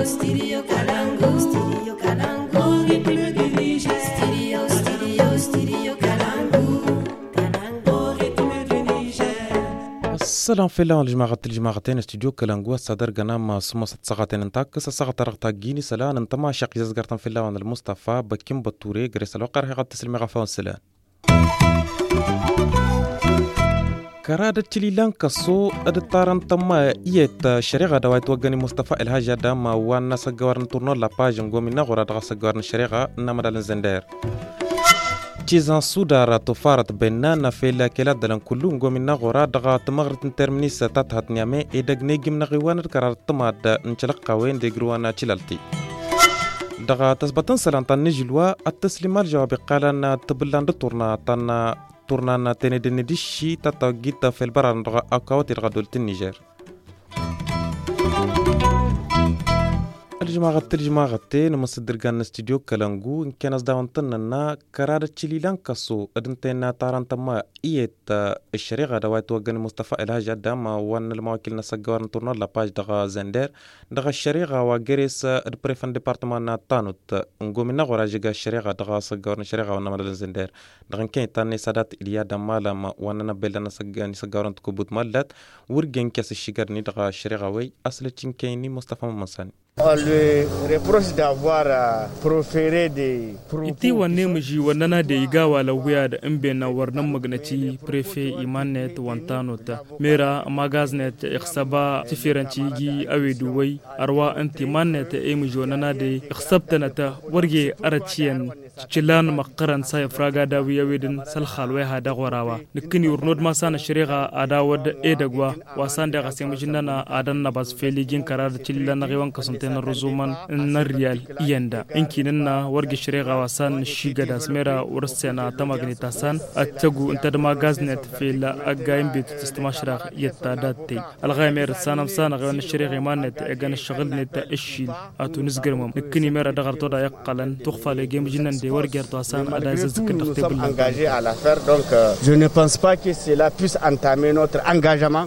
السلام في الله الجماعتين استوديو كلانغوا صدر قنام سموسة ساعتين انتاك ساعة رغتا جيني سلان انتما شاق يزقرتن في الله وان المصطفى بكيم بطوري قريس الوقر هي قد تسلمي غفاون سلان كرادة تشيلان كسو ادتارن تما ايت شريغة دوايت وغاني مصطفى الهاجة دام وانا سقوارن تورنو لاباج نقومي نغورا دغا سقوارن شريغة نمدال زندير تيزان سودارة تفارت بيننا في الكلاد دلن كلون قومنا غورا دغا تمغرت ترمنيس تاتهت نيامي ايداق نيجم نغيوان الكرار تماد نشلقا وين ديقروانا تشلالتي دغا تثبتن سلانتان نجلوا التسليم الجواب قالان تبلان دطورنا تورنا تندن ديشي تاتاقيت في البران دغا اكاوتي دغا دولت النيجر الجماعة نمصدر كان استوديو كلانغو إن كان أصدقائنا تننا كرادة تشيلان كسو أدنتنا تاران تما إيت الشريعة دوايت وغاني مصطفى الهاجة دام وان المواكل نسقوار نطورنا لاباج دغا زندير دغا الشريعة وغيريس البريفان ديبارتمان تانوت نقومنا غورا جيغا الشريعة دغا سقوار الشريعة ونمال زندير دغا كاين تاني سادات إليا دمالا وانا نبيل نسقوار نتكبوت مالات ورغين كاس الشيغرني دغا الشريعة وي أصل كايني مصطفى ممساني On lui reproche d'avoir proféré des propos. Iti wanne miji wanana da igawa la wuya da imbe na warnan magnaci prefe imanet wantanota mera magaznet ikhsaba tifiranci gi aweduwai arwa anti manet e miji wanana da ikhsabtanata warge araciyan cilan maqaran sai fraga da wiya wedin sal khalwai hada gorawa nikini urnod masana shari'a adawad edagwa wasan da gasin mijinana adan na bas feligin karar cilan na rewan kasunten ruzuman na riyal iyanda inkinna warge shari'a wasan shiga da smera ursena tamagnita san atagu inta da magaznet fil agaim bit tistamashra yatadati alghaymer sanam sana gawan shari'a manet egan shaghalnet ishil atu nisgirmum nikini mera dagarto da yaqalan tukhfa le game jinan de warge to san ada zazk sommes engagés à la faire donc je ne pense pas que cela puisse entamer notre engagement.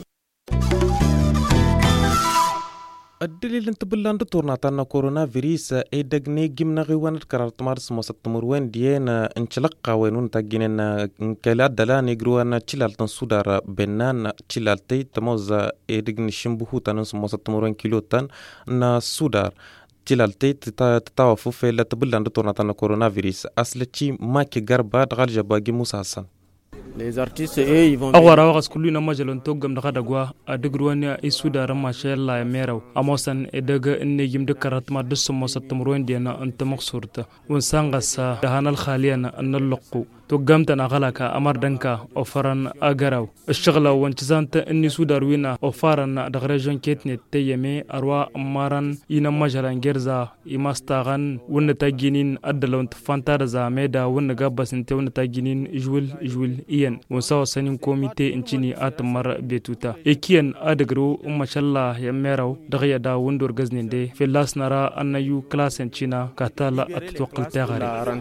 الدليل انت بلان دطورنا تانا كورونا فيروس اي دقني جمنا غيوان الكرار تمارس موسط تمروين دينا انشلقا وينون تاقينين كيلاد دلان يقروان تشلال تنسودار بنان تشلال تي تموز اي دقني شمبوهو تانس موسط تمروين كيلو تان نا سودار تشلالتي تتاوفو في اللي تبلان دطورنا تانا كورونا فيروس أصلتي ماكي غربا دغال جباقي موسى حسن Les artistes eux ils vont awara wagas kulina majalon togam daga dagwa adugruwania isuda ramma shella meraw amosan edaga innegim de karatma dusmo satmruan diana anta maqsurta wan sangasa dahanal khaliyana annalqu توقمتنا غلقا أمر دنكا أوفرن أغراو الشغلة وانتزانت إني سوداروينا أوفرن دغريجون كيتني تيمي أروا أمارن إنا مجران جرزا إماستاغن ونتاجينين أدلون تفانتارزا ميدا ونقابس انت ونتاجينين جول إيان ونساو سنين كوميتي انتيني آتمر بيتوتا إكيان أدغرو أمشالله يميراو دغيا دا وندور غزنين دي في اللاس نرى أن يو كلاس انتينا كاتالا أتتوقل تاغري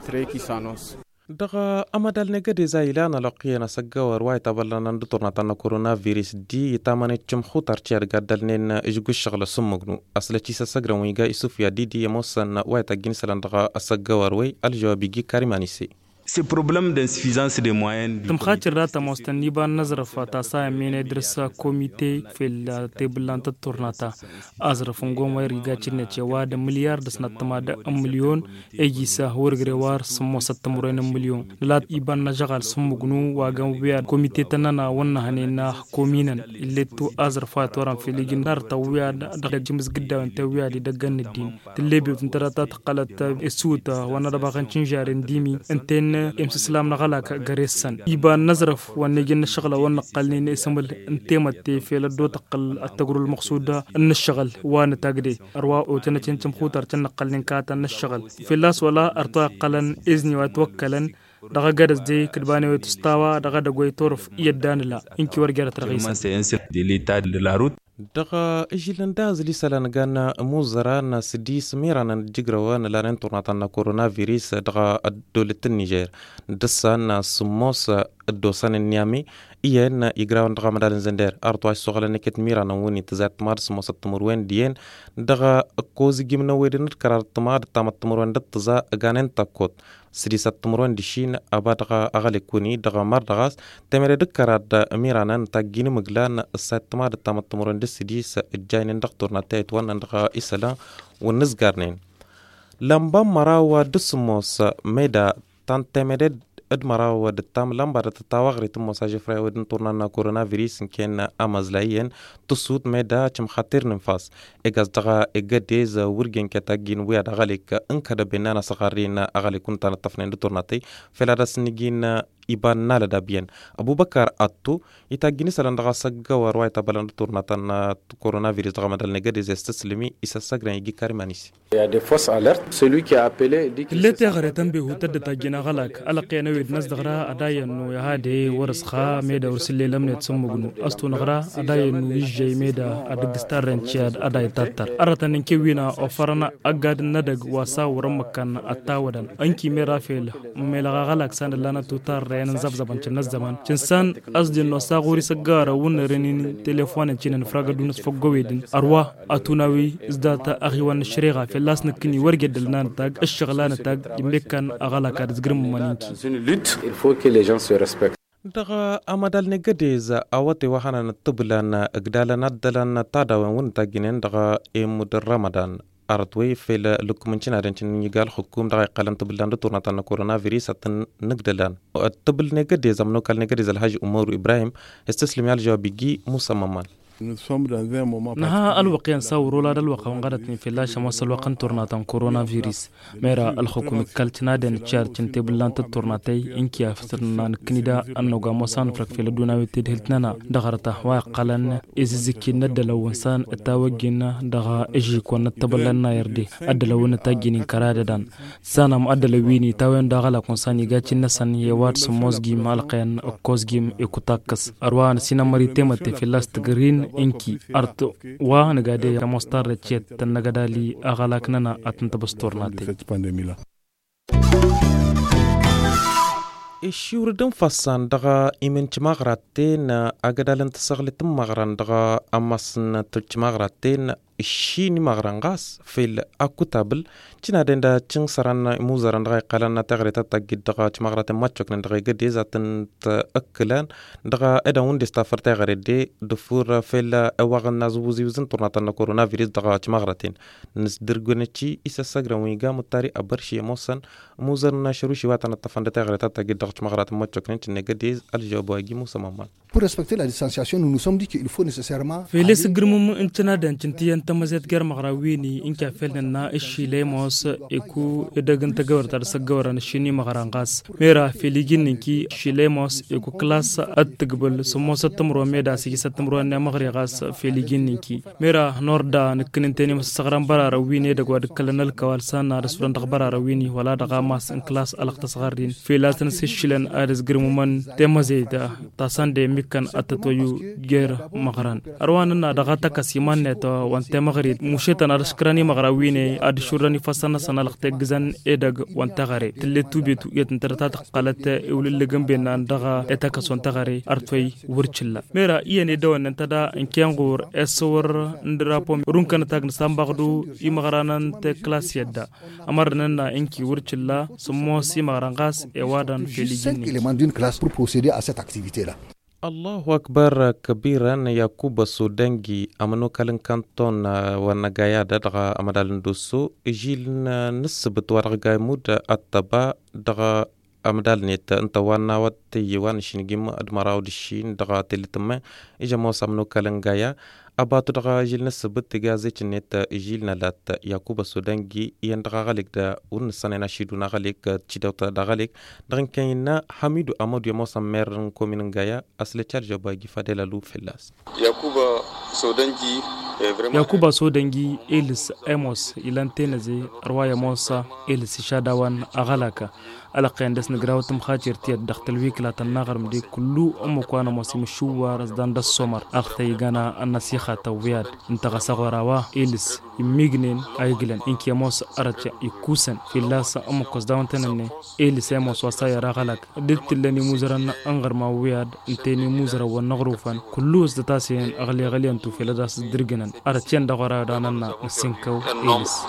دغا أمدال نجد زايلانا لقينا سجوا رواية تبلنا ندطرنا تنا كورونا فيروس دي تامن تجمخو ترتيار قدلنين إجوش شغل سمجنو أصل تيسا سجرا ويجا يسوفيا دي يموسن واية تجنس لندغا السجوا روي الجواب يجي كاريمانيسي Ce problème d'insuffisance des moyens. تم خاطر راتا مستنيبا نظر فاتاسا من درسا كوميتي في التبلانت التورناتا أزرف نقوم ويرجع تشنتي واد مليار دسنا تماد مليون أجيسا ورغروار سمو ستمرين مليون لا يبان نجعل سمجنو واجم بيا كوميتي تنانا ونهنينا كومينا اللي تو أزرف فاتورا في لجن دار تويا دق جمس جدا وانتويا لدقن الدين تلبي في تراتات قالت السوتا وانا ربعن تنجارين ديمي انتن امس اسلام نغلاك غريسن يبان نزرف ونجن الشغل ونقلني اسمل انتمتي في لدو تقل التجر المقصوده ان الشغل وانا تاغدي اروا وتنتين تمخوتر تنقلن كاتا الشغل في اللاس ولا ارتقلن اذني وتوكلن دغه غدز دي كدباني وتستاوا دغه دغوي طرف يدان لا انكي ورغره ترغيس C'est un de l'état de la route. daga ijilan zili salan gana muzara na sidi smira na jigrawa na lanen turnata na coronavirus daga doletin Niger dasa na sumosa dosan Niamey iya na igrawan daga madalin zender arto ay sogala neket mira na woni tazat mar sumosa tumurwen dien daga kozi gimna wedin karar tamad tamat tumurwen dattaza ganen takot sidi sat tumurwen dishin abadaga agale kuni daga mar dagas temere dikkarar da mira nan tagini maglan sat tamad tamat tumurwen sidi sa jainin daktor na tait wan daga isala ونزقرنين لمبا مراوا دسموس ميدا تانتمدد ادمراوا دتام لمبا تتاوغري تموسا جفرا ودن تورنا كورونا فيروس كان امازلاين تصوت ميدا تم خطر نفاس اجاز دغا اجديز ورجن كتاجين ويا دغاليك انكد بيننا صغارين اغالي كنت نطفنين دورناتي فلا رسنجين iban nala da bien abubakar attu itagini salan daga sagga warwa tabalan turnatan coronavirus daga madal negade zestaslimi isa sagran igi karimanisi il y a des fausses alertes celui qui a appelé dit que lete garetan be hutad tagina galak alaqena wed nas dagra adayanu ya hade warasqa meda ursile lamne tsumugnu astu nagra adayanu yijay meda adigstarren chiad aday tattar aratan kewina ofarana agad nadag wasa waram makan atawadan anki merafel melaga galak sandalana tutar رين زبزبان تشن الزمان تنسان أصدي النصاغوري سجارة ونرنين تلفون تشين فراغ دونس فوقويدن أروى أتوناوي إزدات أخيوان الشريعة في اللاس نكني ورجد دلنا تاج الشغلان تاج يمكن أغلى كارز جرم مانينكي il faut que les gens se respectent daga amadal negadiz awati waxana natublan agdalan adalan tadawan wuntaginen daga emud ramadan أرتوي في لكمنشنا رنشن يقال حكومة دقائق قلن تبلان دورنا تنا كورونا فيروس نقدلان التبل نقدي زمنو كال نقدي الحاج أمور إبراهيم استسلم على جوابيجي مصمما نها الوقيان ساورو لا الوقا ونغرتني في الله شمس الوقن تورناتان كورونا فيروس ميرا الحكومة كالتنا دين تشار تنتي بلان تورناتي انكيا فترنا نكنيدا انوغا موسان فرق في لدونا وتدهلتنا دغرتا واقلن اززكي ندلو انسان التاوجينا دغا اجي كون تبلنا يردي ادلو نتاجين كراددان سانم ادلويني تاوين دغلا كونساني غاتشي نسان يوات سموزغي مالقين اوكوزغيم اكوتاكس اروان سينامري تيمتي في الله تغرين إنكي أرتو ونقادي كمستار رتشيت تنقدالي أغلاقنا أتنتبستورناتي الشيور دم فصان دغا إمن تمغراتين أقدالن تسغلت مغران دغا أماسن تلتمغراتين الشيني مغرانغاس في الأكتابل تنا دندا تشن سران موزران دغا قالنا تغريتا تاجد دغا تمغرات ماتشوكن دغا قدي زاتن تأكلان دغا إدا وندي ستافر تغريدي دفور في الأواغن نازوزي وزن طرناتنا كورونا فيروس دغا تمغراتين نسدرغونتشي إسا ساقرا ويغا متاري أبرشي موسان موزرنا شروشي واتنا تفند تغريتا تاجد دغا تمغرات ماتشوكن تنا قدي الجواب واجي موسى مامان. Pour respecter la distanciation, nous nous sommes dit qu'il faut nécessairement في ليس جرمم انتنا دنتي تمزت جرم غراويني إنك فعلنا إشي ليموس إكو إدغن تجور ترسجورن شيني مغرانغاس ميرا في ليجينكي شيليموس إكو كلاس أتقبل سموس تمرو ميدا سيجي ستمرو أن مغريغاس في ليجينكي ميرا نوردا نكنتني مستغرم برا رويني دغواد كلنا الكوالسان رسولن دغبرا رويني ولا دغاماس ان كلاس الاختصغارين في لاتن سيشلن ارز جرممن تمزيدا تاساندي كان أتتويو غير مغران أرواننا دغاتا كسيمان نتو وانت مغريد مشيتان أرشكراني مغراويني أدشوراني فاسانا سانا لغتاقزان إدغ وانت غاري تلتو بيتو يتنترتات قالت إولي اللي جنبنا دغا إتاكس وانت غاري أرتوي ورچلا ميرا إياني دوان انتدا انكيانغور اسور ندرابو رونكان تاق نسان باغدو إمغرانان تكلاس يدا أمرننا انكي ورچلا سموسي مغرانغاس إوادان في لجيني الله أكبر كبيرا يعقوب السوداني أمنو كالن كانتون ونجايا دغا أمدال ندوسو جيل نسبت ورغاي مود التبا دغا أمدال نيت أنت وانا واتي وان شينجيم أدمراو دشين دغا تلتما إجا موسى أمنو كالن جايا أباتو دغا جيل نسبت تغازي نيت جيل نلات يعقوب السوداني يندغا غاليك دا ونساني ناشيدونا غاليك تشيدوتا دا غاليك دغن كاينا حميدو أمودو موسى ميرن كومين جايا أصل تشارجو باقي فاديلا لو فلاس Yakuba Sodangi Elis Amos ilantenaze Rwaya Mosa Elis Shadawan Agalaka على قيندس نقراو تمخاجر تيد دخت الويكلا تناغر مدي كلو أمو كوانا موسم شوار رزدان دا السمر أخطي غانا النسيخة توياد انت غساغراوا إلس يميغنين أيغلن إنكي موس أرجع يكوسن في اللاس أمو كوزداون تنني إلس يموس وصايا راغلك دلت اللي موزران أنغر ما وياد انتيني موزرا ونغروفان كلو ازدتاسين أغلي انتو في لداس درغنن أرجين دا غرا دانانا نسينكو إلس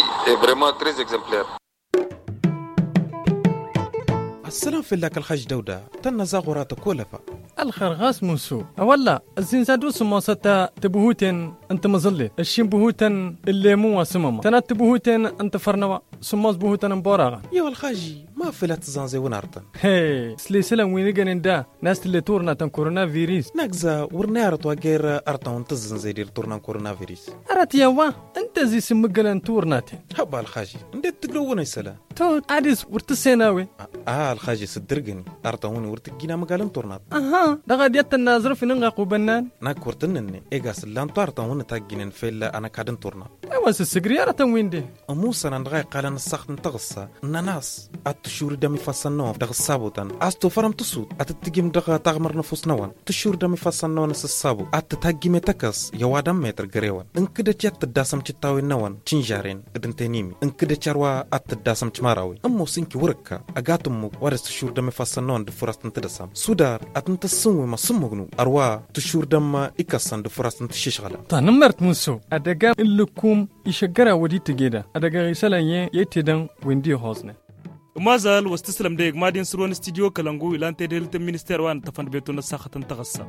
السلام في لك الخج دودة تنزا غرات كولفا الخرغاس موسو أولا الزنزادو سموسة تبهوتن أنت مظلي الشين بهوتن اللي مو سمما تنات تبهوتن أنت فرنوا سموس بهوتن مبارغة يا الخاجي ما فلت زانزي ونارتن هي سلسلة وينيجن دا ناس اللي تورنا تن كورونا فيروس نكزا ورنارت وغير أرتون تزنزي دير تورنا كورونا فيروس أرات يوا أنت زي سمجلن تورناتين هبا الخاجي نديت تقلوون يسلا تو عادس ورتسيناوي الخاجي صدرقني أرتون ورتجينا مقالن تورنات أها دغا ديت الناظر في نغا قوبنان ناكورتنني إيجاس لان تارتون تاجينن فيلا أنا كادن تورنات أواس السجريارة تنوين دي موسى نغاي قال نسخت نتغصى ناس التشور دمي فصنوف دغ الصابوتان أستو فرم تسود أتتجيم دغ تغمر نفوس نوان تشور دمي فصنون نس الصابو أتتجيم تكس يوادم متر جريوان إن كده جت الداسم تتاوي نوان تنجارين إدن تنيمي إن كده شروا أتداسم تماراوي أمو سينكي وركا أجاتمو ورس تشور دمي فصنون دفرست نتدسم سودار أتنتسوي ما سمغنو أروا تشور دم إكسان دفرست نتشيشغلا تنمرت موسو أدقا اللكوم يشجرا ودي تجدا أدقا رسالة يتدن ويندي هوزنا ما زال واستسلم ديك مادين سرون استديو كلانغو إلى أن تدلت المينستير وان تفن بيتون الساخة تغصى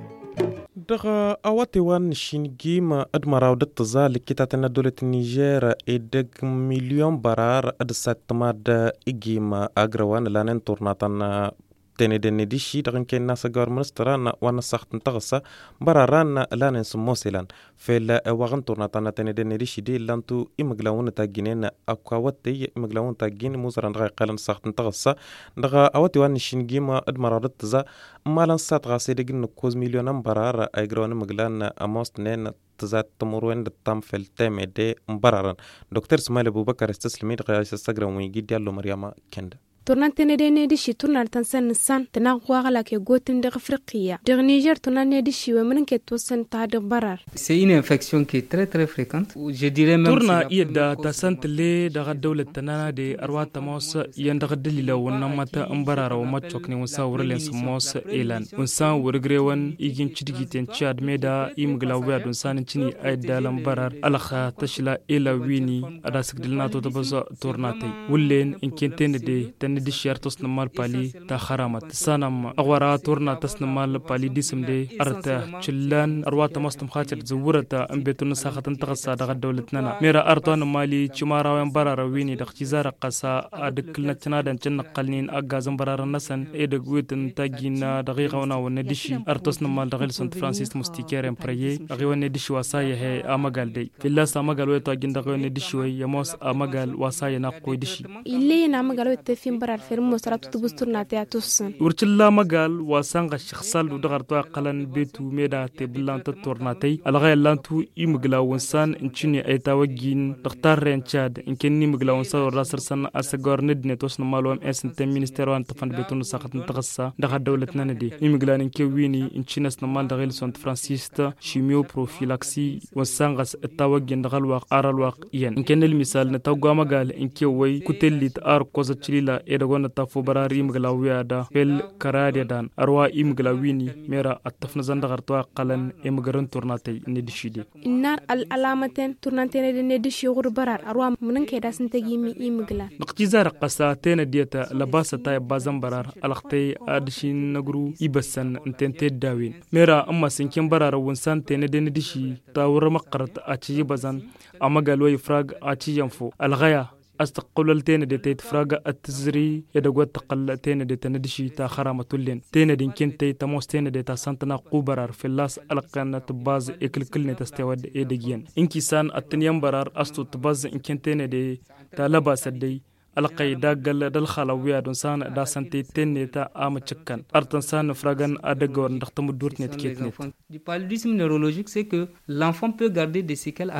دغا أواتي وان شينجيما أدمراو دتزا لكتاتنا دولة النيجير إدق مليون برار أدسات تماد إجيما أغروان لانين تورناتان تاني دني ديشي دغن كين ناس غور منستران وانا سخت نتغسا براران لان سموسيلان في واغن تورناتانا تاني دني ديشي دي لانتو إمغلاون تاجينين أكواوتي إمغلاون تاجين موزران غاي قالن سخت نتغسا دغا أواتي وان شينجيما أدمراو دتزا مالان سات غاسي دغن كوز مليون برار أيغرون مغلان أموست نين تزات تمروين دتام في التام دي مبرران دكتور سمايل أبو بكر استسلمي دغا يستغرم ويجي ديالو مريم كندا تورنان نديشي تورنان تنسان نسان تناغوا غلاك يغوتن دغ افريقيا دغ نيجر تورنان نديشي ومن كتوسن تاد برار c'est une infection qui est très très fréquente je dirais même تورنا يدا تسنت لي دغ الدولة تنانا دي أروات تموس يندغ دليل ونمتا امبرار وما تشوكني ونساور لين سموس إيلان ونسان ورغريوان يجين تشديتين تشاد ميدا يمغلاويا ونسان تشني ايدا لمبرار الاخا تشلا إلا ويني اداسك دلناتو تبز تورناتي ولين ان كنتين دي ندي شير تصنمال بالي تا خرامت سانم اغورا تورنا تصنمال بالي ديسم دي ارتا تشلان اروات مستم خاطر زورتا ام بيتون ساختن تغسا دغ دولتنا ميرا ارتون مالي چمارا وين برار ويني دغ جزار قسا ادكلنا تنادن تنقلنين اغازم برار نسن ادغوتن تاجينا دقيقه ونا وندشي ارتوسنمال دغل سنت فرانسيس مستيكير ام بري اغي وندشي وصايه هي امغال دي في الله سامغال ويتو اجين دغ وندشي وي يموس امغال وصايه نقوي دشي اللي نامغال وتفين برار فيرمو سرات تبسترنا توسن ورتلا مغال وسانغ شخصال ودغرتو قلن بيتو ميدا تبلان تورناتي الغي لانتو يمغلا ونسان انشني ايتا وجين دكتور رينشاد انكني مغلا ونسان راسر سن اسغور ندني توسن مالوم اسنت مينستير وان تفن بيتو ساخت نتغسا دغ دولتنا ندي يمغلا نكي ويني انشنس نمال دغيل سنت فرانسيستا شيميو بروفيلاكسي وسانغس التوجين دغل واق ارال واق ين انكن المثال نتوغا مغال انكي وي كوتليت ار كوزاتشليلا ادغون تافو براري مغلاويا دا فيل كراديا دان اروا يمغلاويني ميرا اتفن زندغرتو قلن امغرن تورناتي ندشيدي النار العلامتين تورناتين ندشي غور برار اروا منن كيدا سنتجيمي يمغلا نقتيزار قساتين ديتا لباسه تاي بازم برار الختي ادشين نغرو يبسن انتنتي داوين ميرا اما سنكين برار ونسان تين ندشي تاور مقرت اتشي بازن امغالو يفراغ اتشي ينفو الغيا استقللتين دي تفراغ التزري يدغوت تقلتين دي تندشي تا خرامتولين تين دي كنتي تموستين دي تا سنتنا قبرار في اللاس القنه تباز اكلكلني تستود ايدغين انكيسان التنيم برار استو تباز ان كنتين دي تا لباس دي القي داغل دل خلاويا دون سان دا سنتي تين تا ام تشكن ارتن سان فراغان ادغور ندختم دورت نت كيت نت du paludisme neurologique c'est que l'enfant peut garder des séquelles à vie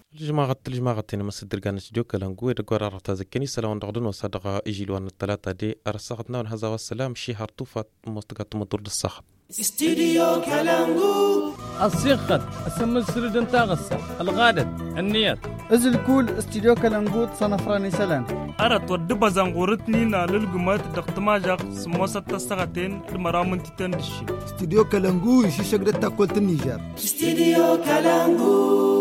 الجماعة مصدر كان استديو كلانجو يدقوا على تذكرني سلام دغدن وصدق يجيلوان الثلاثة دي أرسختنا ونهزا والسلام شي هرطوفة مستقات مطور الصخب استديو كلانجو الصيخت اسم السردن تاغسة الغادد النيات ازل كول استديو كلانجو صنفراني سلام أردت ودب زنغورتني نالل جمات دقتماجق سموسة تستغتين المرامن تتندشي استديو كلانجو يشي شجرة تاكل النيجر استديو كلانجو